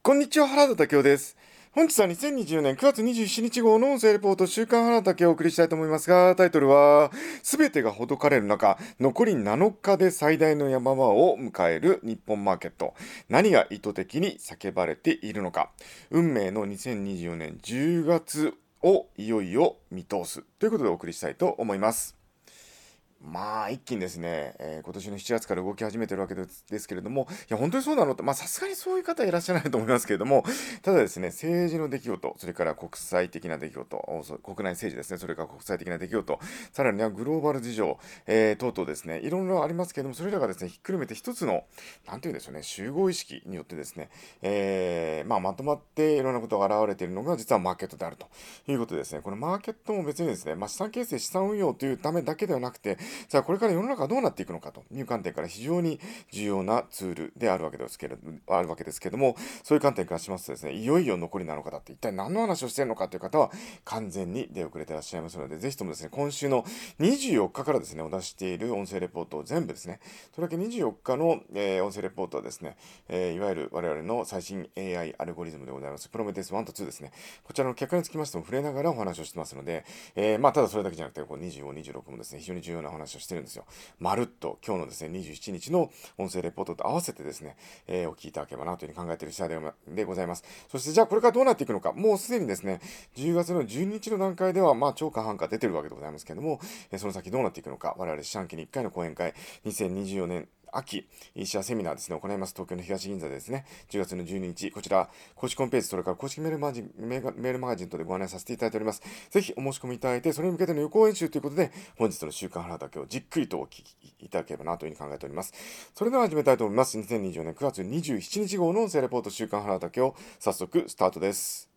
こんにちは、原田武雄です。本日は2020年9月27日号の音声レポート週刊原田武雄をお送りしたいと思いますが、タイトルは、すべてがほどかれる中、残り7日で最大の山場を迎える日本マーケット。何が意図的に叫ばれているのか。運命の2024年10月をいよいよ見通す。ということでお送りしたいと思います。一気にですね、今年の7月から動き始めてるわけですけれども、いや、本当にそうなのと、さすがにそういう方いらっしゃらないと思いますけれども、ただですね、政治の出来事、それから国際的な出来事、国内政治ですね、それから国際的な出来事、さらにはグローバル事情、等々ですね、いろいろありますけれども、それらがですね、ひっくるめて一つの、なんていうんでしょうね、集合意識によってですね、まとまっていろんなことが現れているのが、実はマーケットであるということでですね、このマーケットも別にですね、資産形成、資産運用というためだけではなくて、さあ、これから世の中はどうなっていくのかという観点から非常に重要なツールであるわけですけれども、そういう観点からしますとですね、いよいよ残り7日だって一体何の話をしているのかという方は完全に出遅れていらっしゃいますので、ぜひともですね、今週の24日かからですね、お出している音声レポートを全部ですね、とりわけ24日の、音声レポートはですね、いわゆる我々の最新 AI アルゴリズムでございます、プロメテウス1と2ですね、こちらの結果につきましても触れながらお話をしてますので、ただそれだけじゃなくて、25、26もですね、非常に重要なお話をしてるんですよ。まるっと今日のですね、27日の音声レポートと合わせてですね、お聞きいただければなというふうに考えている次第でございます。そしてじゃあこれからどうなっていくのか、もうすでにですね、10月の12日の段階では、超過半過出てるわけでございますけれども、その先どうなっていくのか、我々四半期に1回の講演会、2024年秋、シェアセミナーですね、行います。東京の東銀座でですね、10月の12日、こちら、公式ホームページ、それから公式メールマガジン等でご案内させていただいております。ぜひお申し込みいただいて、それに向けての予行演習ということで、本日の週刊原田をじっくりとお聞きいただければなというふうに考えております。それでは始めたいと思います。2024年9月27日号の音声レポート週刊原田を早速スタートです。